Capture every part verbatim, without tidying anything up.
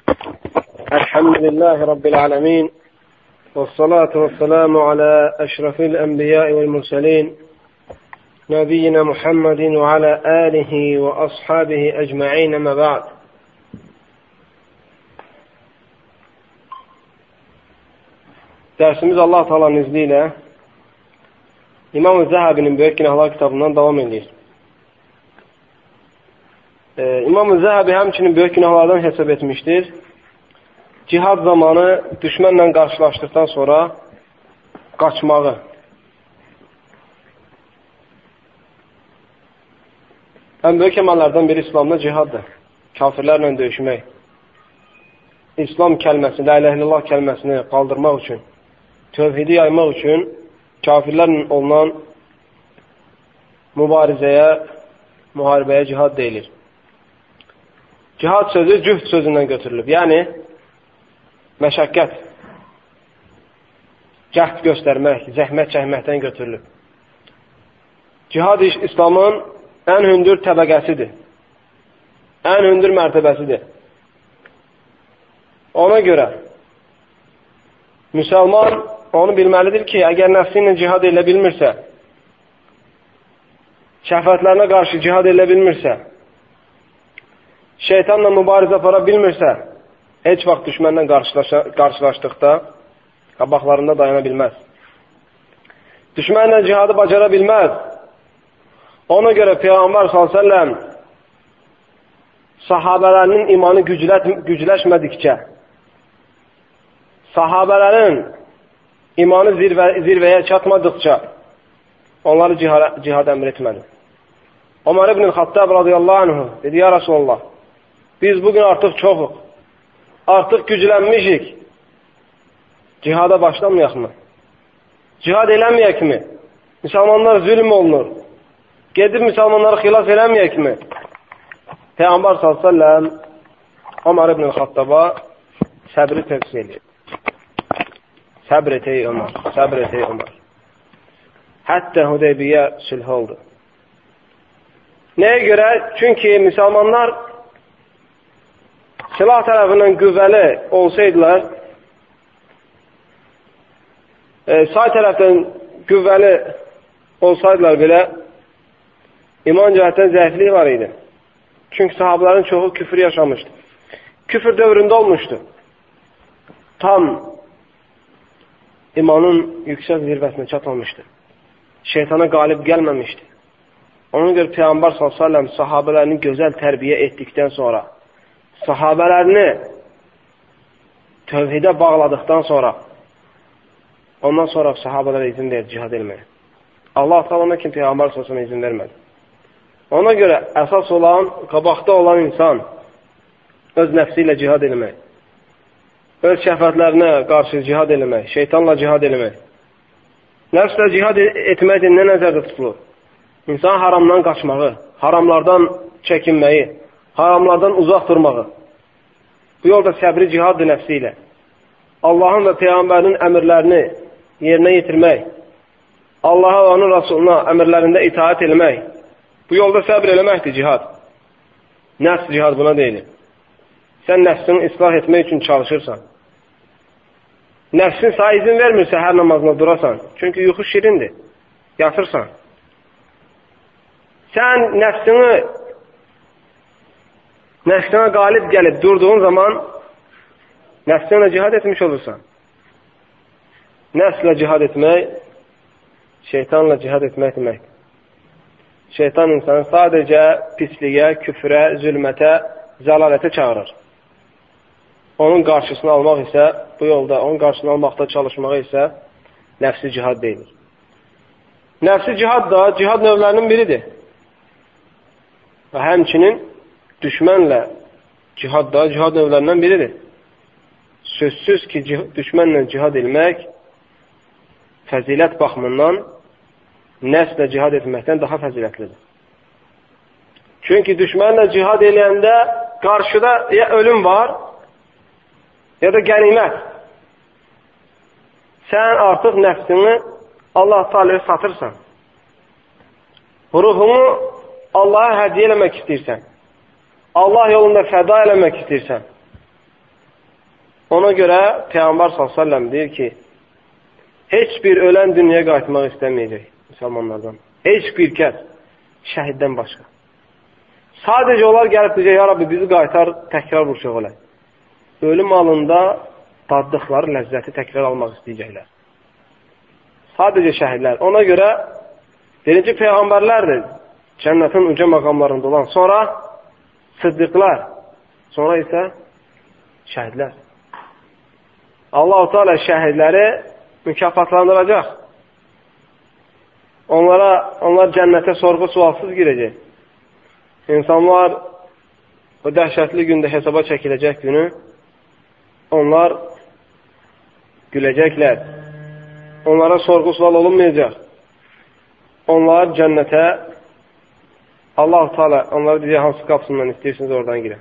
الحمد لله رب العالمين والصلاة والسلام على أشرف الأنبياء والمرسلين نبينا محمد وعلى آله وأصحابه أجمعين ما بعد. Dersimiz Allah Taala'nın izniyle İmam-ı Zehebi'nin Büyük Günahlar kitabından devam ediyor. Ee, İmam-ı Zehebi həmçinin böyük günahlardan hesab etmişdir. Cihad zamanı düşmənlə qarşılaşdıqdan sonra qaçmağı. Ən böyük əməllərdən biri İslamda cihaddır. Kafirlərlə döyüşmək. İslam kəlməsini, la ilahe illallah kəlməsini qaldırmaq üçün, tövhidi yaymaq üçün kafirlərlə olunan mübarizəyə, müharibəyə cihad deyilir. Cihad sözü cühd sözündən götürülüb. Yəni, məşəqqət, cəhd göstərmək, zəhmət çəkməkdən götürülüb. Cihad İslamın ən hündür təbəqəsidir. Ən hündür mərtəbəsidir. Ona görə müsəlman onu bilməlidir ki, əgər nəfsi ilə cihad elə bilmirsə, şəhvətlərinə qarşı cihad elə bilmirsə, şeytanla mübarizə apara bilmirsə, heç vaxt düşmənlə qarşılaşdıqda qabaqlarında dayana bilməz. Düşmənlə cihadı bacara bilməz. Ona görə Peyğəmbər sallallahu əleyhi və səlləm sahabələrinin imanı gücləşmədikcə, sahabələrin imanı zirvə, zirvəyə çatmadıqca onları cihad, cihad əmr etmədi. Ömər ibn Xattab radiyallahu anh dedi, ya Rasulullah, biz bugün artıq çoxuq, artıq güclənmişik, cihada başlamayaq mı? Cihad eləməyək mi? Müsəlmanlar zülm olunur. Gedib müsəlmanları xilas eləməyək mi? Peyğəmbər sallallahu əleyhi və səlləm Ömər ibn Xattaba səbri tövsiyə edir. Səbr et ey Ömər, səbr et ey Ömər. Hətta Hudeybiyyə sülh oldu. Nəyə görə? Çünki müsəlmanlar silah tərəfindən qüvvəli olsaydılar, e, sağ tərəfdən qüvvəli olsaydılar belə, iman cəhətdən zəiflik var idi. Çünki sahabələrin çoxu küfür yaşamışdı. Küfür dövründə olmuşdu. Tam imanın yüksək zirvəsinə çatılmışdı. Şeytana qalib gəlməmişdi. Ona görə Peyğəmbər sallallahu əleyhi və səlləm sahabələrini gözəl tərbiyə etdikdən sonra, sahabələrini tövhidə bağladıqdan sonra, ondan sonra sahabələrə izin verir cihad etməyə. Allah Taala'na kim Peyğəmbər sallallahu əleyhi və səlləm izin vermədi. Ona görə əsas olan, qabaqda olan insan öz nəfsi ilə cihad etmək, öz şəhvətlərinə qarşı cihad etmək, şeytanla cihad etmək. Nəfslə cihad etmək nə nəzərdə tutulur? İnsan haramdan qaçmağı, haramlardan çəkinməyi, haramlardan uzaq durmağı. Bu yolda səbri cihaddır nəfsi ilə. Allahın və Peyğəmbərinin əmrlərini yerinə yetirmək, Allaha və onun Rasuluna əmrlərində itaat etmək. Bu yolda səbr eləməkdir cihad. Nəfs cihad buna deyilir. Sən nəfsini islah etmək üçün çalışırsan. Nəfsin sağ izin vermirsə hər namazına durasan. Çünki yuxu şirindir. Yatırsan. Sən nəfsini nəfsinə qalib gəlib durduğun zaman nəfsinə cihad etmiş olursan. Nəfslə cihad etmək, şeytanla cihad etmək deməkdir. Şeytan insanı sadəcə pisliyə, küfrə, zülmətə, zəlalətə çağırır. Onun qarşısını almaq isə, bu yolda onun qarşısını almaqda çalışmağı isə nəfsi cihad deyilir. Nəfsi cihad da cihad növlərinin biridir. Və həmçinin düşmənlə cihad da cihad növlərindən biridir. Sözsüz ki, düşmənlə cihad etmək fəzilət baxımından nəfslə cihad etməkdən daha fəzilətlidir. Çünki düşmənlə cihad eləyəndə qarşıda ya ölüm var, ya da qənimət. Sən artıq nəfsini Allah Teala'ya satırsan. Ruhunu Allah'a hədiyyə eləmək istəyirsən. Allah yolunda fəda eləmək istəyirsən. Ona görə Peyğəmbər sallallahu əleyhi və səlləm deyir ki, heç bir ölən dünyaya qayıtmaq istəməyəcək müsəlmanlardan. Heç bir kəs şəhiddən başqa. Sadəcə onlar gəlib deyəcək, ya Rabbi bizi qaytar, təkrar vuruşaq olar. Ölüm halında daddıqları ləzzəti təkrar almaq istəyəcəklər. Sadəcə şəhidlər. Ona görə birinci Peyğəmbərlərdir cənnətin uca məqamlarında olan. Sonra sıddıqlar. Sonra isə şəhidlər. Allah-u Teala şəhidləri mükafatlandıracaq. Onlara, onlar cənnətə sorğu sualsız girəcək. İnsanlar o dəhşətli gündə hesaba çəkiləcək günü onlar güləcəklər. Onlara sorğu sual olunmayacaq. Onlar cənnətə Allah-u Teala onlara deyəcək, hansı qapısından istəyirsiniz oradan girək.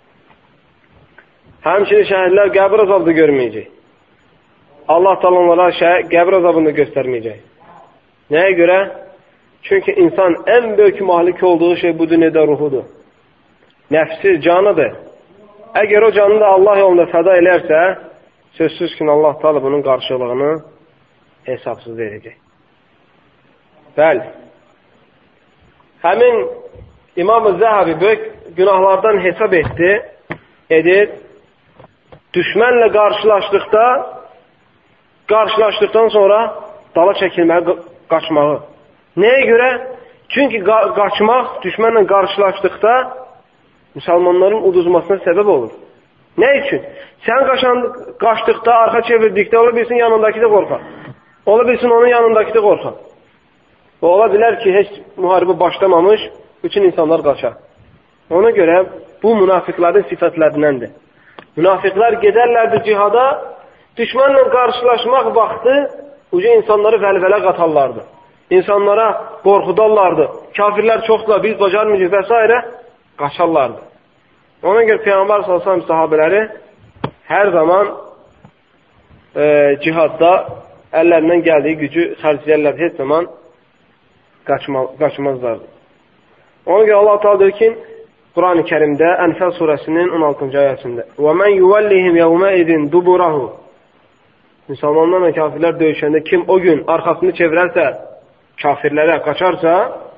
Həmçinin şəhidlər qəbir azabını görməyəcək. Allah Teala onlara qəbir azabını göstərməyəcək. Nəyə görə? Çünki insan ən böyük malik olduğu şey bu dünyada ruhudur. Nəfsi, canıdır. Əgər o canını da Allah yolunda fəda elərsə, sözsüz ki, Allah Teala bunun qarşılığını hesabsız verəcək. Bəli. Həmin İmam-ı Zəhabi böyük günahlardan hesab etdi, edir. Düşmənlə qarşılaşdıqda, qarşılaşdıqdan sonra dala çəkilməyi, qaçmağı. Nəyə görə? Çünki qaçmaq, düşmənlə qarşılaşdıqda müsəlmanların uduzmasına səbəb olur. Nə üçün? Sən qaçan, qaçdıqda, arxa çevirdikdə ola bilsin yanındakı da qorxar. Ola bilsin onun yanındakı da qorxar. Və ola bilər ki, heç müharibə başlamamış, bütün insanlar qaçar. Ona görə bu münafiqlərin sifətlərindəndir. Münafiqlər gedərlərdi cihada, düşmənlə qarşılaşmaq vaxtı uca insanları vəlvələ qatarlardı. İnsanlara qorxudarlardı. Kafirlər çoxdurlar, biz bacarmayacaq və s. qaçarlardı. Ona görə Peyğəmbər sallallahu əleyhi və səlləm sahabeləri hər zaman e, cihadda əllərindən gəldiyi gücü xərcləyərlər, heç zaman qaçma, qaçmazlardı. Ona görə Allah Teala deyir ki, Quran-ı Kərimdə Ənfəl surəsinin on altıncı ayəsində وَمَنْ يُوَلِّهِمْ يَوْمَئِذٍ دُبُرَهُ Müsəlmanlarla kafirlər döyüşəndə kim o gün arxasını çevirərsə, kafirlərə qaçarsa,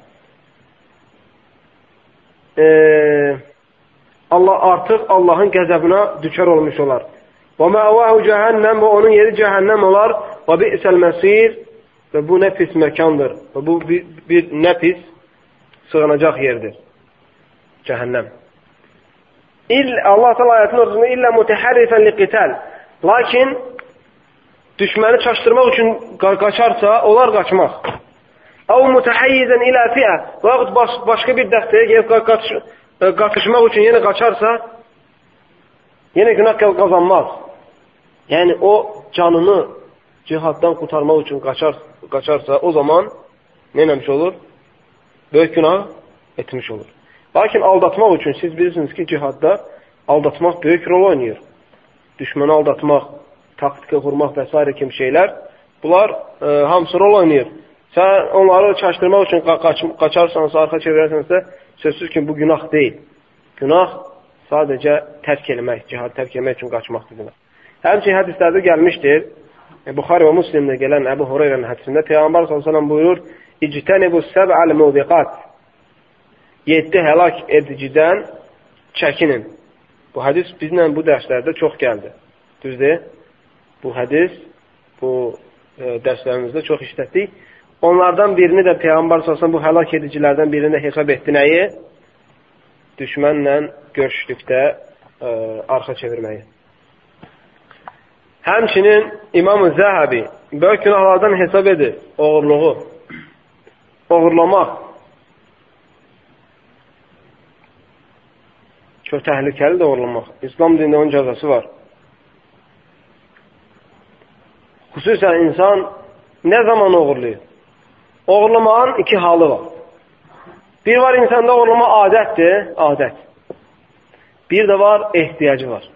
e, Allah artıq Allahın qəzəbinə düşər olmuş olar. وَمَأْوَاهُ cəhənnəm və onun yeri cəhənnəm olar. وَبِئْسَ الْمَسِيرِ Və bu nə pis məkandır. Və bu bir, bir nə pis sığınacaq yerdir. Cəhənnəm. İl, Allah təala ayətinin ortasında illə mutəhərrifən liqital. Lakin düşməni çaşdırmaq üçün qaçarsa, onlar qaçmaz. Əv mutəhayyizən ilə fiə və yaxud baş, başqa bir dəstəyə gəlib qaç, qatışmaq üçün yenə qaçarsa, yenə günah qazanmaz. Yəni o canını cihaddan qurtarmaq üçün qaçar, qaçarsa, o zaman nə eləmiş olur? Böyük günah etmiş olur. Lakin aldatmaq üçün siz bilirsiniz ki, cihadda aldatmaq böyük rol oynayır. Düşməni aldatmaq, taktika qurmaq və s. kimi şeylər, bunlar e, hamısı rol oynayır. Sən onları çaşdırmaq üçün qaç, qaçarsansa, arxa çevirərsənsə, sözsüz ki, bu günah deyil. Günah sadəcə tərk eləmək, cihad tərk eləmək üçün qaçmaqdır günah. Həmçinin hədislərdə gəlmişdir, e, Buxari və Müslimdə gələn Əbu Hüreyrənin hədisində Peyğəmbər sallallahu əleyhi və səlləm buyurur, İctənibu səb'al mubiqat yeddi həlak edicidən çəkinin. Bu hədis bizlə bu dərslərdə çox gəldi. Düzdür? Bu hədis, bu e, dərslərimizdə çox işlətdik. Onlardan birini də Peyğəmbər sallallahu əleyhi və səlləm bu həlak edicilərdən birini də hesab etdi nəyi? Düşmənlə görüşdükdə e, arxa çevirməyi. Həmçinin İmam-ı Zəhabi böyük günahlardan hesab edir oğurluğu. Oğurlamaq çox təhlükəli də oğurlamaq. İslam dinində onun cəzası var. Xüsusən insan nə zaman oğurlayır? Oğurlamağın iki halı var. Bir var insanda oğurlama adətdir, adət. Bir də var ehtiyacı var.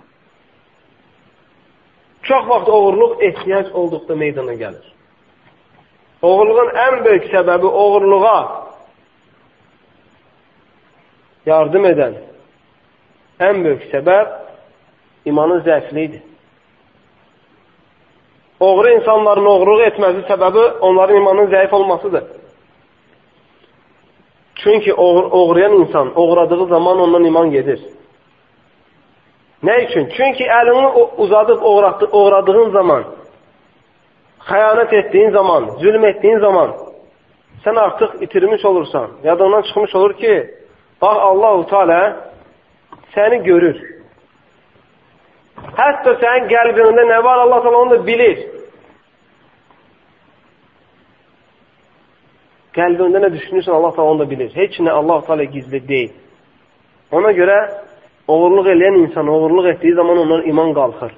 Çox vaxt oğurluq ehtiyac olduqda meydana gəlir. Oğurluğun ən böyük səbəbi oğurluğa yardım edən ən böyük səbəb imanın zəifliyidir. Oğru insanların oğurluq etməsi səbəbi onların imanının zəif olmasıdır. Çünki oğrayan insan oğradığı zaman ondan iman gedir. Nə üçün? Çünki əlini uzadıb oğradığın zaman, xəyanət etdiyin zaman, zülm etdiyin zaman sən artıq itirmiş olursan. Yadından çıxmış olur ki, bax Allah-u Teala səni görür. Hətta sənin qəlbində nə var Allah Teala onu da bilir. Qəlbində nə düşünürsən Allah Teala onu da bilir. Heç nə Allah Teala gizli deyil. Ona görə oğurluq eləyən insan oğurluq etdiyi zaman ondan iman qalxır.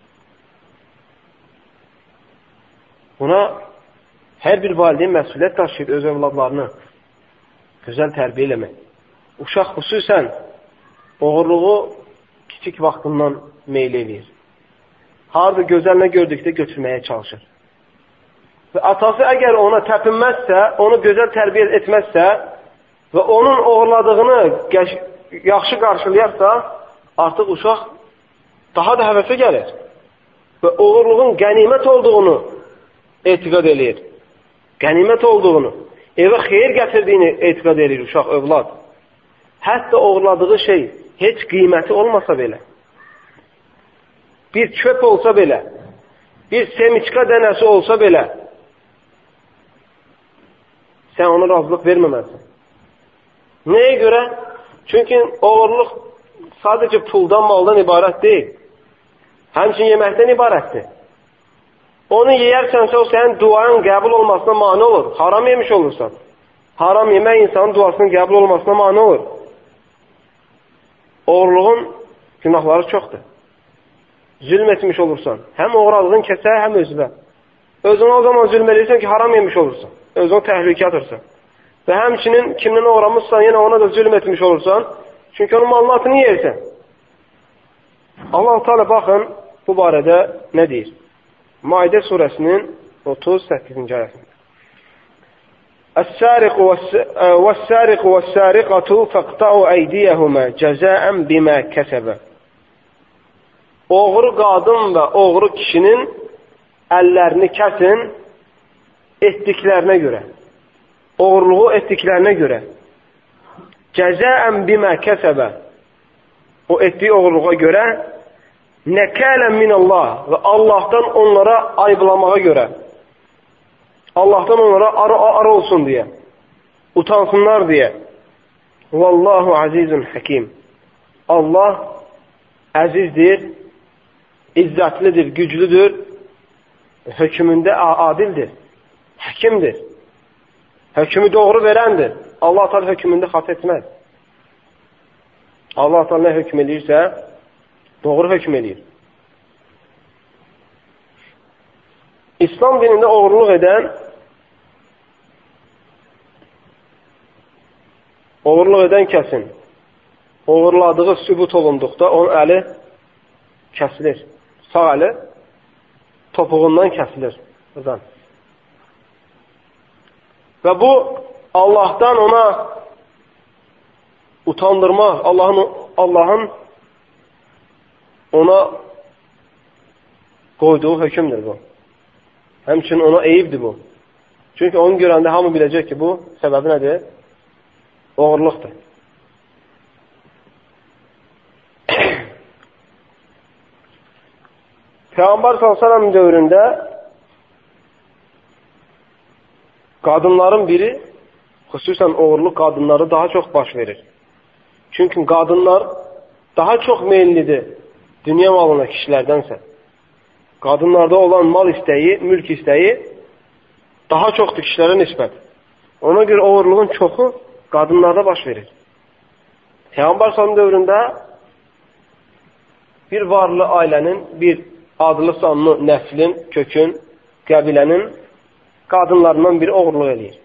Buna hər bir valideyn məsuliyyət daşıyır öz övladlarını gözəl tərbiyə eləmək. Uşaq xüsusən oğurluğu kiçik vaxtından meyl eləyir. Harada gözəl nə gördükdə götürməyə çalışır. Və atası əgər ona təpinməzsə, onu gözəl tərbiyə etməzsə və onun oğurladığını yaxşı qarşılayarsa, artıq uşaq daha da həvəsə gəlir. Və oğurluğun qənimət olduğunu etiqad eləyir. Qənimət olduğunu, evə xeyir gətirdiyini etiqad eləyir uşaq, övlad. Hətta oğurladığı şey heç qiyməti olmasa belə, bir çöp olsa belə, bir semiçka dənəsi olsa belə, sən ona razılıq verməməlisən. Nəyə görə? Çünki oğurluq sadəcə puldan, maldan ibarət deyil. Həmçin yeməkdən ibarətdir. Onu yeyərsənsə, o sənin duanın qəbul olmasına mane olur. Haram yemiş olursan. Haram yemək insanın duasının qəbul olmasına mane olur. Oğurluğun günahları çoxdur. Zülm etmiş olursan. Həm oğurladığın kəsə, həm özünə. Özünə o zaman zülm edirsən ki, haram yemiş olursan. Özünə təhlükə atırsan. Və həmçinin kimdən uğramışsan, yenə ona da zülm etmiş olursan. Çünki onun malını atını yersən. Allah-u Teala baxın, bu barədə nə deyir? Maidə surəsinin otuz səkkizinci ayəsində. Əs-səriqu və-səriqatu fəqta'u əydiyəhumə cəzəən bimə kəsəbə. Oğru qadın və oğru kişinin əllərini kəsin etdiklərinə görə. Oğurluğu etdiklərinə görə. Cəzəən bimə kəsəbə. O etdiyi oğurluğa görə nəkələn minəllah və Allahdan onlara ayblamağa görə. Allahdan onlara arı arı olsun deyə. Utansınlar deyə. Vallahu azizun hakim. Allah əzizdir, izzətlidir, güclüdür, hökmündə adildir, həkimdir. Hökmü doğru verəndir. Allah Teala hökmündə xəta etməz. Allah Teala nə hökm edirsə, doğru hökm edir. İslam dinində oğurluq edən oğurluq edən kəsin oğurladığı sübut olunduqda onun əli kəsilir. Sağ əli topuğundan kəsilir. Buradan. Və bu Allahdan ona utandırmaq, Allahın Allahın ona qoyduğu hökmdür bu. Həmçinin ona eyibdir bu. Çünki onu görəndə hamı biləcək ki, bu səbəbi nədir? Oğurluqdur. Peyğəmbər sallallahu əleyhi və səlləm dövründə qadınların biri, xüsusən oğurluq qadınları daha çox baş verir. Çünki qadınlar daha çox meyillidir dünya malına kişilərdənsə. Qadınlarda olan mal istəyi, mülk istəyi daha çoxdur kişilərə nisbət. Ona görə oğurluğun çoxu qadınlarda baş verir. Peyğəmbər sallallahu dövründə bir varlı ailənin, bir adlı sanlı nəslin, kökün, qəbilənin qadınlarından biri oğurluq eləyir.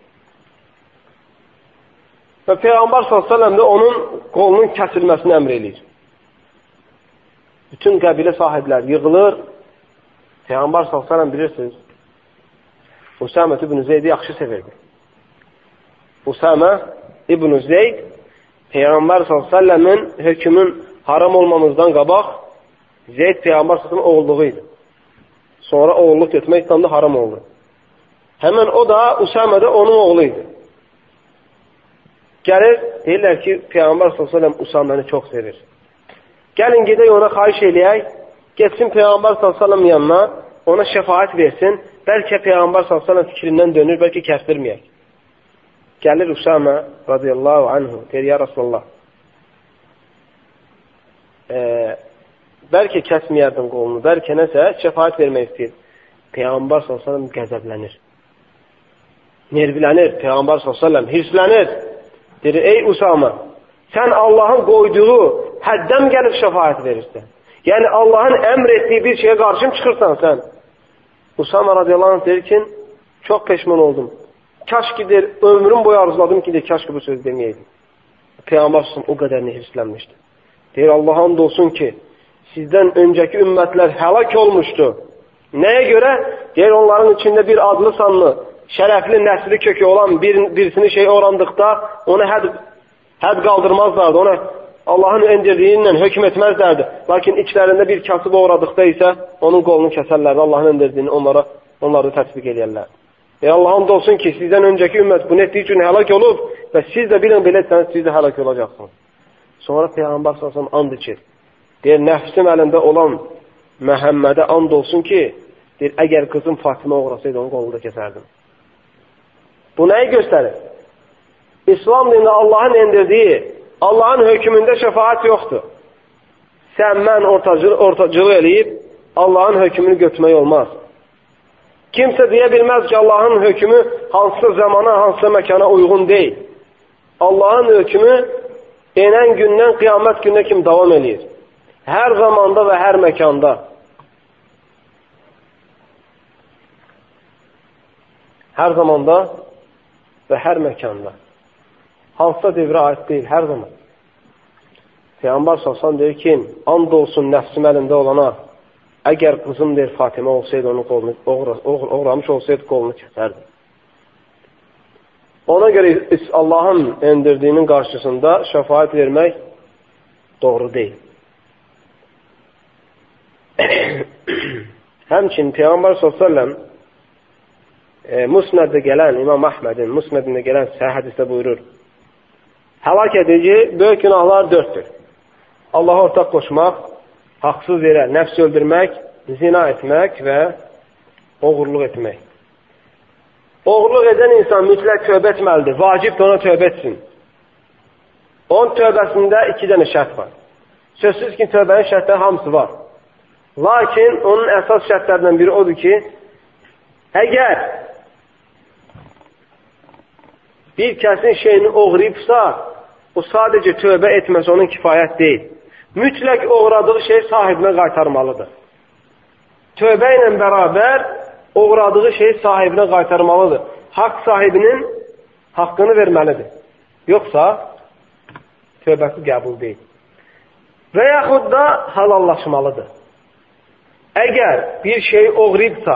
Və Peyğəmbər sallallahu əleyhi və səlləm də onun qolunun kəsilməsini əmr eləyir. Bütün qəbilə sahibləri yığılır. Peyğəmbər sallallahu əleyhi və səlləm bilirsiniz, Usamə ibn Zeydi yaxşı sevirdi. Usamə ibn Zeyd Peyğəmbər sallallahu əleyhi və səlləmin hökmün haram olmamızdan qabaq Zeyd Peyğəmbər sallallahu əleyhi və səlləmin oğulluğu idi. sonra oğulluq etmək İslamda haram oldu. Həmən o da Usama da onun oğlu idi. Gəlir, deyirlər ki, Peyğəmbər sallallahu əleyhi və səlləm Usaməni çox sevir. Gəlin gedək ona xahiş eləyək, getsin Peyğəmbər sallallahu əleyhi və səlləm yanına, ona şəfaət versin, bəlkə Peyğəmbər sallallahu əleyhi və səlləm fikrindən dönür, bəlkə kəsdirməyək. Gəlir Usama radiyallahu anhu, deyir, ya Rasulullah, e, bəlkə kəsməyərdin qolunu, bəlkə nəsə şəfaət vermək istəyir. Peyğəmbər sallallahu əleyhi və səlləm qəzəblənir, nervilənir, Peyğəmbər sallallahu əleyhi və səlləm hirslənir. Deyir, ey Usama, sən Allahın qoyduğu həddən gəlib şəfaət verirsən. Yəni, Allahın əmr etdiyi bir şeyə qarşın çıxırsan sən. Usama radiyallahu anh deyir ki, çox peşman oldum. Kaş ki, deyir, ömrüm boyu arzuladım ki, deyir, kaş ki, bu söz deməyəydim. Peyğəmbər o qədərini hirslənmişdi. Deyir, Allah'a and olsun ki, sizdən öncəki ümmətlər həlak olmuşdu. Nəyə görə? Deyir, onların içində bir adlı sanlı, şərəfli, nəsli kökü olan bir, birisini şey orandıqda ona həd, həd qaldırmazlardı. Ona Allahın endirdiyi ilə hökm etməzlərdi. Lakin içlərində bir kasıb uğradıqda isə onun qolunu kəsərlərdi. Allahın endirdiyini onlara, onları tətbiq edərlər. E Allah and olsun ki, sizdən öncəki ümmət bunu etdiyi üçün həlak olub və siz də bilin belə etsəniz, siz də həlak olacaqsınız. Sonra Peyğəmbər sallallahu əleyhi və səlləm and içir. Deyir, nəfsim əlində olan Məhəmmədə and olsun ki, deyir, əgər qızım Fatimə uğrasaydı, onun qolunu da kəsərdim. Bu nəyi göstərir? İslam dində Allahın endirdiyi, Allahın hökmündə şəfaət yoxdur. Sən, mən ortacılıq, ortacılıq eləyib, Allahın hökmünü götürmək olmaz. Kimsə deyə bilməz ki, Allahın hökmü hansısa zamana, hansısa məkana uyğun deyil. Allahın hökmü enən gündən qiyamət gününə kimi davam edir. Hər zamanda və hər məkanda. Hər zamanda və hər məkanda. Hansısa devrə aid deyil, hər zaman. Peyğəmbər sallallahu deyir ki, and olsun nəfsim əlində olana, əgər qızım deyir Fatimə olsaydı, onun qolunu, uğramış olsaydı, qolunu kəsərdi. Ona görə Allahın endirdiyinin qarşısında şəfaət vermək doğru deyil. Həmçinin Peyğəmbər sallallahu e, Musnəddə gələn, İmam Əhmədin Musnədində gələn səhih hədisdə buyurur, həlak edici böyük günahlar dörddür. Allah'a ortaq qoşmaq, haqsız yerə nəfs öldürmək, zina etmək və oğurluq etmək. Oğurluq edən insan mütləq tövbə etməlidir. Vacibdir ona tövbə etsin. Onun tövbəsində iki dənə şərt var. Sözsüz ki, tövbənin şərtləri hamısı var. Lakin onun əsas şərtlərindən biri odur ki, əgər bir kəsin şeyini oğrayıbsa, o sadəcə tövbə etməsi onun kifayət deyil. Mütləq oğradığı şey sahibinə qaytarmalıdır. Tövbə ilə bərabər oğradığı şey sahibinə qaytarmalıdır. Haqq sahibinin haqqını verməlidir. Yoxsa tövbəsi qəbul deyil. Və yaxud da halallaşmalıdır. Əgər bir şey oğrayıbsa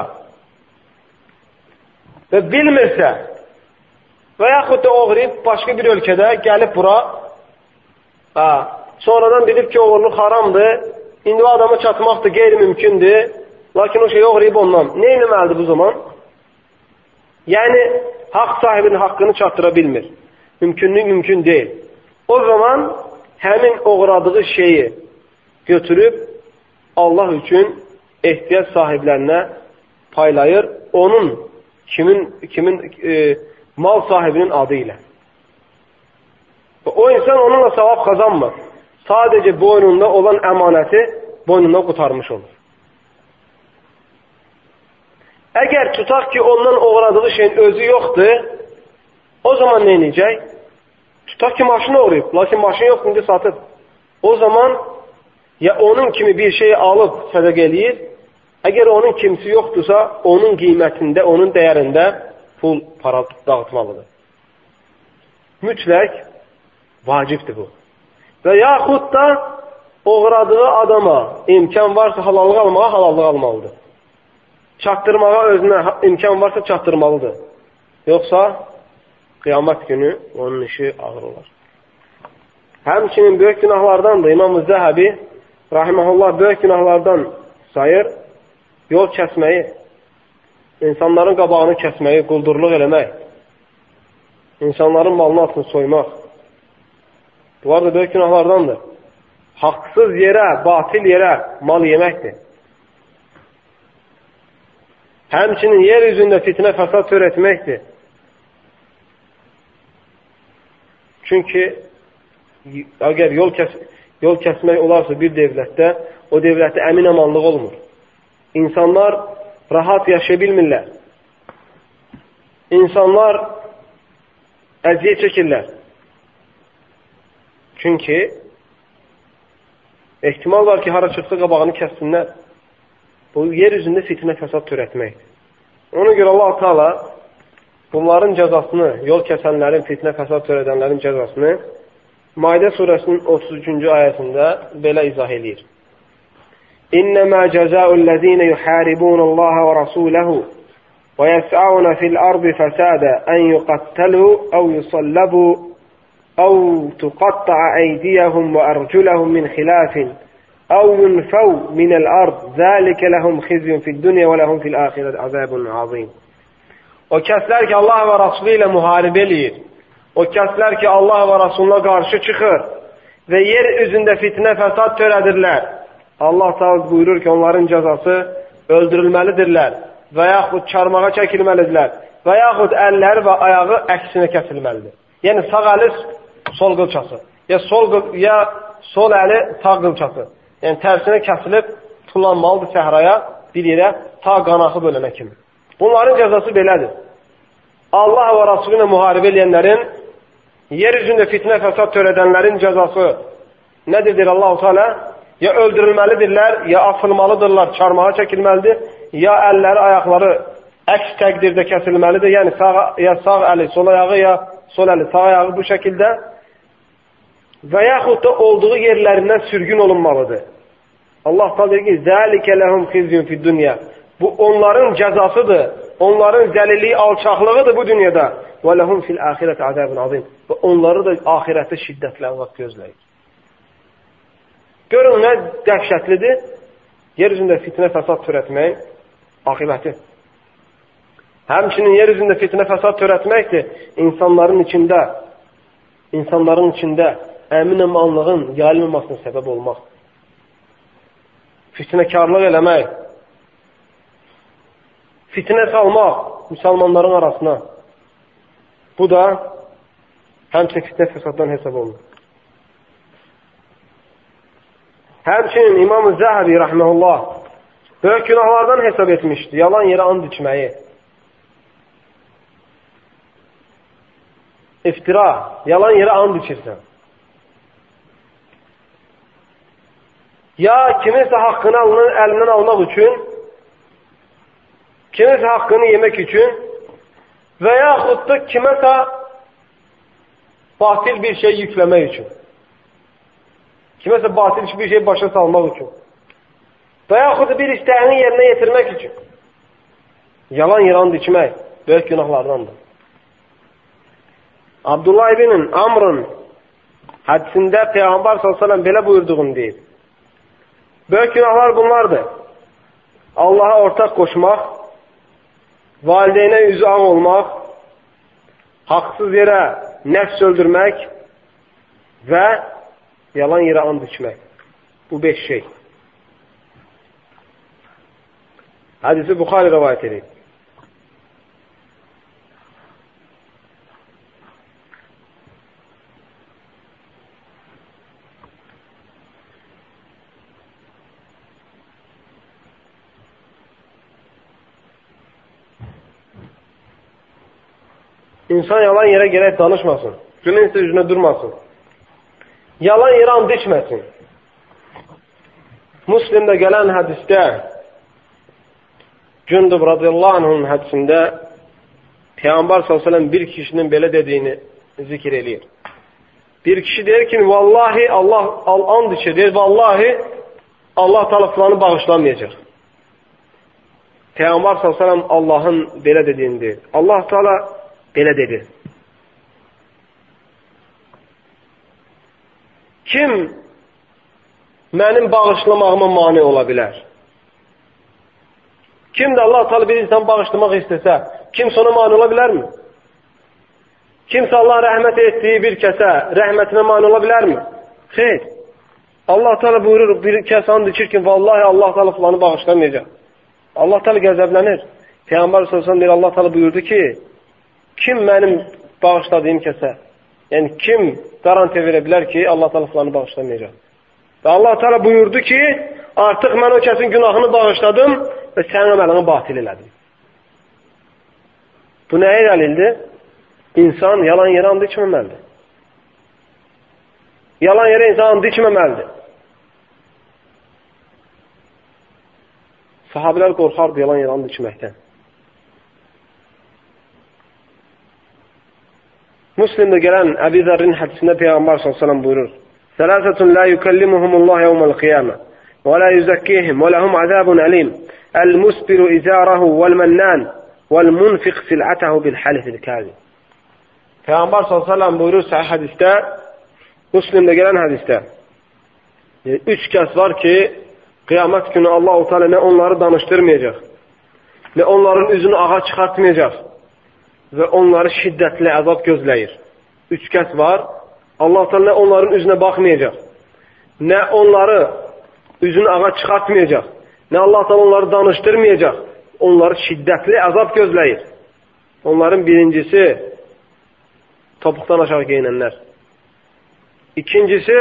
və bilmirsə və yaxud da oğrayıb başqa bir ölkədə gəlib bura, ha, sonradan bilib ki, oğurluq haramdır, indi o adama çatmaq da qeyri-mümkündür, lakin o şey oğrayıb ondan. Ne eləməlidir bu zaman? Yəni, haqq sahibinin haqqını çatdıra bilmir. Mümkünlük mümkün deyil. O zaman həmin oğradığı şeyi götürüb Allah üçün ehtiyac sahiblərinə paylayır, onun kimin, kimin e, mal sahibinin adı ilə. O insan onunla savab qazanmır. Sadəcə boynunda olan əmanəti boynunda qutarmış olur. Əgər tutaq ki, ondan oğradığı şeyin özü yoxdur, o zaman nə edəcək? Tutaq ki, maşını oğrayıb, lakin maşın yoxdur, indi satıb. O zaman ya onun kimi bir şey alıb sədəq eləyir, əgər onun kimisi yoxdursa, onun qiymətində, onun dəyərində pul, para dağıtmalıdır. Mütləq vacibdir bu. Və yaxud da oğradığı adama imkan varsa halallıq almağa, halallıq almalıdır. Çatdırmağa özünə imkan varsa çatdırmalıdır. Yoxsa qiyamət günü onun işi ağır olar. Həmçinin böyük günahlardandır. İmam-ı Zəhəbi rahiməhullah böyük günahlardan sayır. yol kəsməyi, insanların qabağını kəsməyi, quldurluq eləmək, insanların malını atını soymaq. Bunlar da böyük günahlardandır. Haqsız yerə, batil yerə mal yeməkdir. Həmçinin yer üzündə fitnə fəsad törətməkdir. Çünki əgər yol, kəs yol kəsmək olarsa bir dövlətdə, o dövlətdə əmin amanlıq olmur. İnsanlar rahat yaşaya bilmirlər. İnsanlar əziyyət çəkirlər. Çünki ehtimal var ki, hara çıxsa qabağını kəssinlər. Bu, yer üzündə fitnə fəsad törətməkdir. Ona görə Allah Teala bunların cəzasını, yol kəsənlərin, fitnə fəsad törədənlərin cəzasını Maidə surəsinin otuz üçüncü ayəsində belə izah edir. İnnəmə cəzəullezine yuharibunallaha və rasuləhu və yəs'avna fil ardı fəsədə ən yuqattəlu əv yusallabu əv tuqatta'a əydiyəhum və ərculəhum min xilafin əv yunfəv minəl ard zəlikə ləhum xizyun fid dünya və ləhum fil axirət azəbun azim. O kəslər ki, Allah və Rasulü ilə müharibə eləyir, o kəslər ki, Allah və Rasuluna qarşı çıxır və yer üzündə fitnə fəsad törədirlər. Allah Teala buyurur ki, onların cəzası öldürülməlidirlər və yaxud çarmıha çəkilməlidirlər və yaxud əlləri və ayağı əksinə kəsilməlidir. Yəni sağ əli sol qılçası, ya sol, ya sol əli sağ qılçası. Yəni tərsinə kəsilib tullanmalıdır səhraya, bir yerə ta qanaxı bölənə kimi. Bunların cəzası belədir. Allah və Rasulü ilə müharibə eləyənlərin, yer üzündə fitnə fəsad törədənlərin cəzası nədir deyir Allah-u Teala? Ya öldürülməlidirlər, ya asılmalıdırlar, çarmıha çəkilməlidir, ya əlləri, ayaqları əks təqdirdə kəsilməlidir. Yəni sağ, ya sağ əli, sol ayağı, ya sol əli, sağ ayağı bu şəkildə və yaxud da olduğu yerlərindən sürgün olunmalıdır. Allah Teala deyir ki, zəlikə ləhum xizyun fid dünya. Bu onların cəzasıdır, onların zəlilliyi, alçaqlığıdır bu dünyada. Və ləhum fil axirət azəbun azim. Və onları da ahirətdə şiddətli əzab gözləyir. Görün nə dəhşətlidir? Yer üzündə fitnə fəsad törətmək aqibəti. Həmçinin yer üzündə fitnə fəsad törətməkdir insanların içində, insanların içində əmin amanlığın yayılmamasına səbəb olmaq. Fitnəkarlıq eləmək, fitnə salmaq müsəlmanların arasına. Bu da həmçinin fitnə fəsaddan hesab olunur. Həmçinin İmam-ı Zəhəbi rəhməhullah böyük günahlardan hesab etmişdi. Yalan yerə and içməyi. İftira, yalan yerə and içirsən. Ya kiminsə haqqını əlindən almaq üçün, kiminsə haqqını yemək üçün və yaxud da kiməsə batil bir şey yükləmək üçün. Kiməsə batil bir şey başa salmaq üçün. Və yaxud da bir istəyini yerinə yetirmək üçün. Yalan yerə and içmək böyük günahlardandır. Abdullah ibn Amr'ın hədisində Peyğəmbər sallallahu əleyhi və səlləm belə buyurduğunu deyir. Böyük günahlar bunlardır. Allaha ortaq qoşmaq, valideynə üzü ağ olmaq, haqsız yerə nəfs öldürmək və yalan yerə and içmək. Bu beş şey. Hədisi Buxari rivayət edir. İnsan yalan yerə gərək danışmasın. Günün üzünə durmasın. Yalan yerə and içməsin. Müslimdə gələn hədisdə Cündub radiyallahu anh'ın hədisində Peyğəmbər sallallahu əleyhi və səlləm bir kişinin belə dediyini zikr eləyir. Bir kişi deyir ki, vallahi Allah and içir, deyir, vallahi Allah Teala filanı bağışlamayacaq. Peyğəmbər sallallahu əleyhi və səlləm Allahın belə dediyini deyir. Allah Teala belə dedi. Kim mənim bağışlamağıma mane ola bilər? Kim də Allah Teala bir insan bağışlamaq istəsə, kimsə ona mane ola bilərmi? Kimsə Allah rəhmət etdiyi bir kəsə rəhmətinə mane ola bilərmi? Xeyr. Allah Teala buyurur, bir kəs and içir ki, vallahi Allah Teala filanı bağışlamayacaq. Allah Teala qəzəblənir. Peyğəmbər sallallahu əleyhi və səlləm deyir, Allah Teala buyurdu ki, kim mənim bağışladığım kəsə, yəni kim garanti verə bilər ki, Allah Teala filanı bağışlamayacaq. Və Allah Teala buyurdu ki, artıq mən o kəsin günahını bağışladım və sənin əməlini batil elədim. Bu nəyə dəlildir? İnsan yalan yerə and içməməlidir. Yalan yerə insan and içməməlidir. Sahabilər qorxardı yalan yerə and içməkdən. Müslimdə gələn Əbi Zərrin hədisində Peyğəmbər sallallahu əleyhi və səlləm buyurur: "Sələsətun la yukellimuhumullah yevmel-qiyamah və la yuzakkihim və lehum azabun alim. El-musbiru izarahu vel-mennan vel-munfiq sil'atahu bil-halifil-kazib." Peyğəmbər sallallahu əleyhi və səlləm buyurur səhih hədisdə, Müslimdə gələn hədisdə, üç kəs var ki, qiyamət günü Allah-u Teala nə onları danışdırmayacaq, nə onların üzünü ağa çıxartmayacaq və onları şiddətli əzab gözləyir. Üç kəs var, Allah-u Teala nə onların üzünə baxmayacaq, nə onları üzünü ağa çıxartmayacaq, nə Allah-u Teala onları danışdırmayacaq, onları şiddətli əzab gözləyir. Onların birincisi, topuqdan aşağı geyinənlər. İkincisi,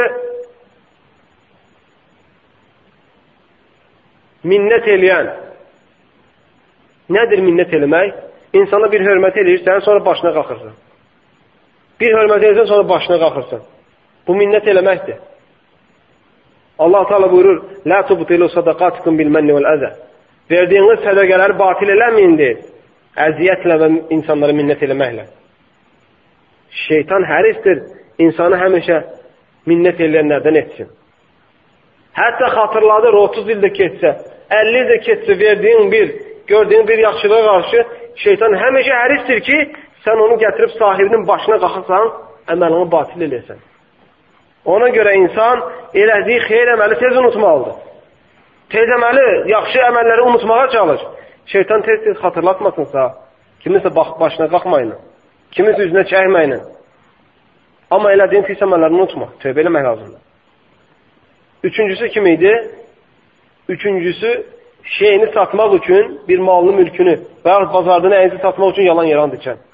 minnət eləyən. Nədir minnət eləmək? İnsana bir hörmət eləyirsən, sonra başına qalxırsan. Bir hörmət eləyirsən, sonra başına qalxırsan. Bu minnət eləməkdir. Allah Teala buyurur: "La tubtilu sadaqatikum bil manni vel aza." Verdiyiniz sədaqələri batil eləməyin deyir. Əziyyətlə və insanlara minnət eləməklə. Şeytan hərisdir insanı həmişə minnət eləyənlərdən etsin. Hətta xatırladır, otuz ildə keçsə, əlli ildə keçsə, verdiyin bir, gördüyün bir yaxşılığa qarşı şeytan həmişə hərisdir ki, sən onu gətirib sahibinin başına qalxırsan, əməlini batil eləyəsən. Ona görə insan elədiyi xeyir əməli tez unutmalıdır. Tez əməli, yaxşı əməlləri unutmağa çalış. Şeytan tez-tez xatırlatmasınsa, kiminsə başına qalxmayın, kiminsə üzünə çəkməyin. Amma elədiyin pis əməllərini unutma, tövbə eləmək lazımdır. Üçüncüsü kim idi? Üçüncüsü, şeyini satmaq üçün bir malını, mülkünü və ya bazarda nəyinizi satmaq üçün yalan yerə and içən.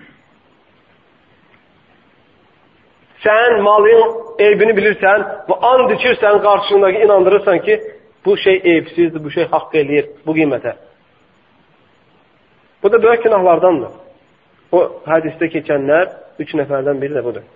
Sən malın eybini bilirsən və and içirsən, qarşındakı inandırırsan ki, bu şey eybsizdir, bu şey haqq eləyir, bu qiymətə. Bu da böyük günahlardandır. O hədisdə keçənlər, üç nəfərdən biri də budur.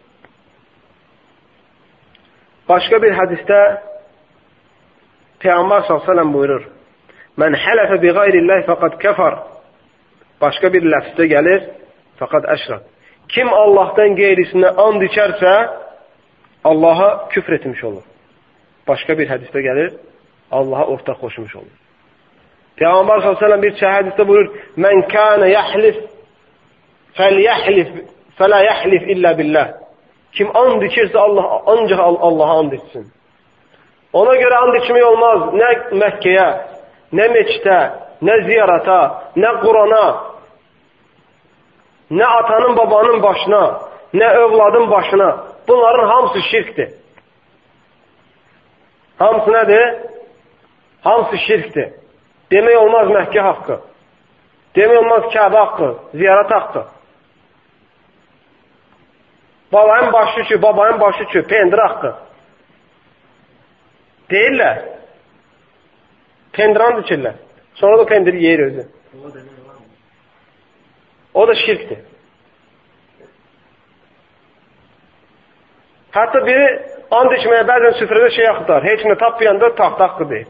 Başqa bir hədisdə Peyğəmbər sallallahu əleyhi və səlləm buyurur: "Mən hələfə bi qeyrillahi faqad kafar." Başqa bir ləfzdə gəlir: "Faqad əşrak." Kim Allahdan qeyrisinə and içərsə, Allaha küfr etmiş olur. Başqa bir hədisdə gəlir: Allaha ortaq qoşmuş olur. Peyğəmbər sallallahu əleyhi və səlləm bir hədisdə buyurur: "Mən kana yahlif felyahlif fela yahlif illa billah." Kim and içirsə Allah ancaq Allaha and içsin. Ona görə and içmək olmaz nə Məkkəyə, nə meçdə, nə ziyarata, nə Qurana, nə atanın, babanın başına, nə övladın başına. Bunların hamısı şirkdir. Hamısı nədir? Hamısı şirkdir. Demək olmaz Məkkə haqqı. Demək olmaz Kəbə haqqı, ziyarət haqqı. Babayın başı üçün, babayın başı üçün, pendir haqqı. Deyirlər. Pendiran dikirlər. Sonra da pendiri yeyir özü. O da şirkdir. Hətta biri and içməyə bəzən süfrədə şey axıdar. Heç nə tapmayanda taxta haqqı deyir.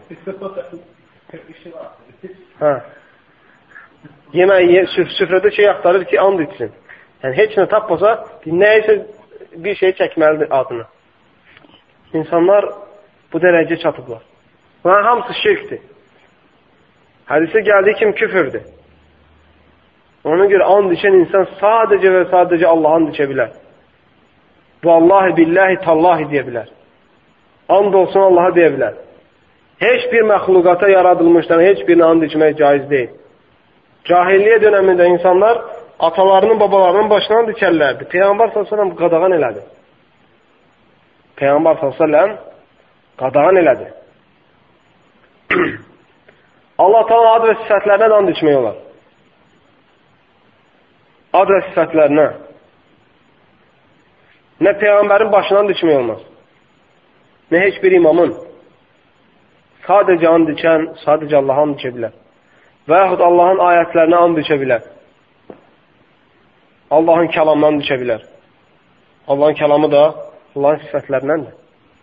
Hə. Yeməyi süfrədə şey axtarır ki, and içsin. Yəni, heç nə tapmasa, nəyəsə bir şey çəkməlidir adını. İnsanlar bu dərəcə çatıblar. Bunların hamısı şirkdir. Hədisə gəldiyi kimi küfürdür. Ona görə and içən insan sadəcə və sadəcə Allaha and içə bilər. Vallahi, billahi, tallahi deyə bilər. And olsun Allaha deyə bilər. Heç bir məxluqata yaradılmışdan heç birini and içmək caiz deyil. Cahilliyə dönəmində insanlar atalarının, babalarının başından dikərlərdi. Peyğəmbər sallallahu əleyhi və səlləm qadağan elədi. Peyğəmbər sallallahu əleyhi və səlləm qadağan elədi. Allah Teala ad və sifətlərinə and içmək olar. Ad və sifətlərinə. Nə Peyğəmbərin başından düşmək olmaz. Nə heç bir imamın. Sadəcə and içən, sadəcə Allaha and içə bilər. Və yaxud Allahın ayətlərinə and içə bilər. Allahın kəlamına and içə bilər. Allahın kəlamı da Allahın sifətlərindəndir.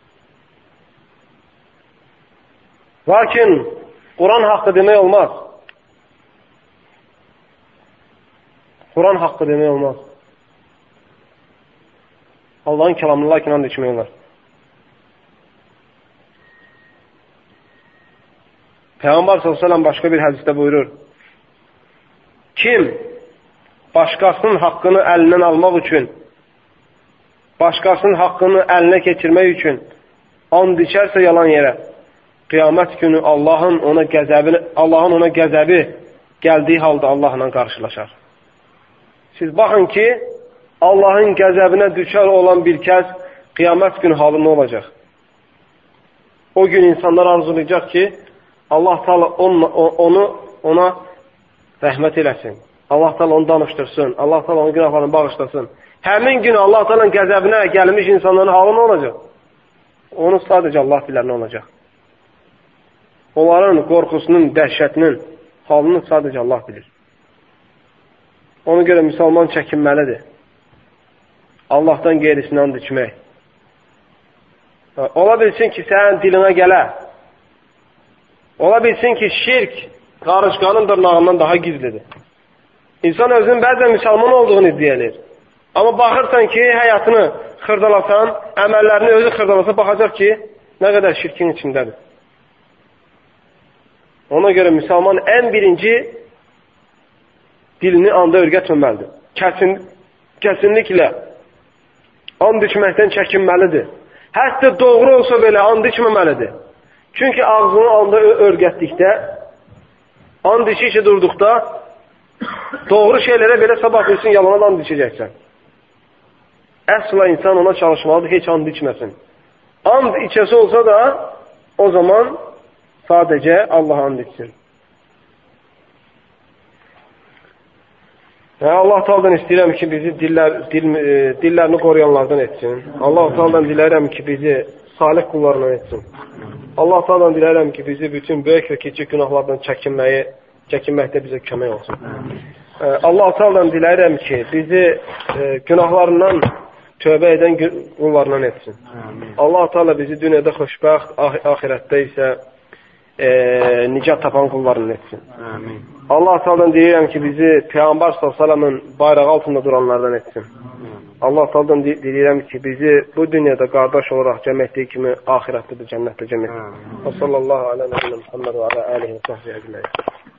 Lakin Quran haqqı demək olmaz. Quran haqqı demək olmaz. Allahın kəlamına lakin and içmək olar. Peyğəmbər sallallahu əleyhi və səlləm başqa bir hədisdə buyurur. Kim başqasının haqqını əlindən almaq üçün, başqasının haqqını əlinə keçirmək üçün and içərsə yalan yerə, qiyamət günü Allahın ona qəzəbi, Allahın ona qəzəbi gəldiyi halda Allahla qarşılaşar. Siz baxın ki, Allahın qəzəbinə düşər olan bir kəs qiyamət günü halı nə olacaq? O gün insanlar arzulayacaq ki, Allah Teala onu ona rəhmət eləsin. Allah Teala onu danışdırsın. Allah Teala onun günahlarını bağışlasın. Həmin gün Allah Teala'nın qəzəbinə gəlmiş insanların halı nə olacaq? Onu sadəcə Allah bilər nə olacaq? Onların qorxusunun, dəhşətinin halını sadəcə Allah bilir. Ona görə müsəlman çəkinməlidir. Allahdan qeyrisinə and içmək. Ola bilsin ki, sənin dilinə gələ. Ola bilsin ki, şirk qarışqanın dırnağından daha gizlidir. İnsan özünün bəzən müsəlman olduğunu iddia edir. Amma baxırsan ki, həyatını xırdalasan, əməllərini özü xırdalasa, baxacaq ki, nə qədər şirkin içindədir. Ona görə müsəlman ən birinci dilini anda örgətməməlidir. Kəsin, kəsinliklə and içməkdən çəkinməlidir. Hətta doğru olsa belə and içməməlidir. Çünki ağzını anda örgətdikdə, and içi içi durduqda, doğru şeylərə belə sabah bilsin, yalana and içəcəksən. Əsla insan ona çalışmalıdır, heç and içməsin. And içəsi olsa da, o zaman sadəcə Allah'a and içsin. Və Allah Teala'dan istəyirəm ki, bizi dillər, dil, e, dillərini qoruyanlardan etsin. Allah Teala'dan diləyirəm ki, bizi salih qullarından etsin. Allah Teala'dan diləyirəm ki, bizi bütün böyük və kiçik günahlardan çəkinməyi, çəkinməkdə bizə kömək olsun. E, Allah Teala'dan diləyirəm ki, bizi e, günahlarından tövbə edən qullarından etsin. Allah Teala bizi dünyada xoşbəxt, ah ahirətdə isə e, nicat tapan qullarından etsin. Amin. Allah Teala'dan deyirəm ki, bizi Peyğəmbər sallallahu əleyhi və səlləmin bayrağı altında duranlardan etsin. Allah Teala'dan deyirəm ki, bizi bu dünyada qardaş olaraq cəm etdiyi kimi ahirətdə də cənnətdə cəm etsin. Və sallallahu aleyhi və səlləm Muhammed və alə alihi və səhbihi əcməin.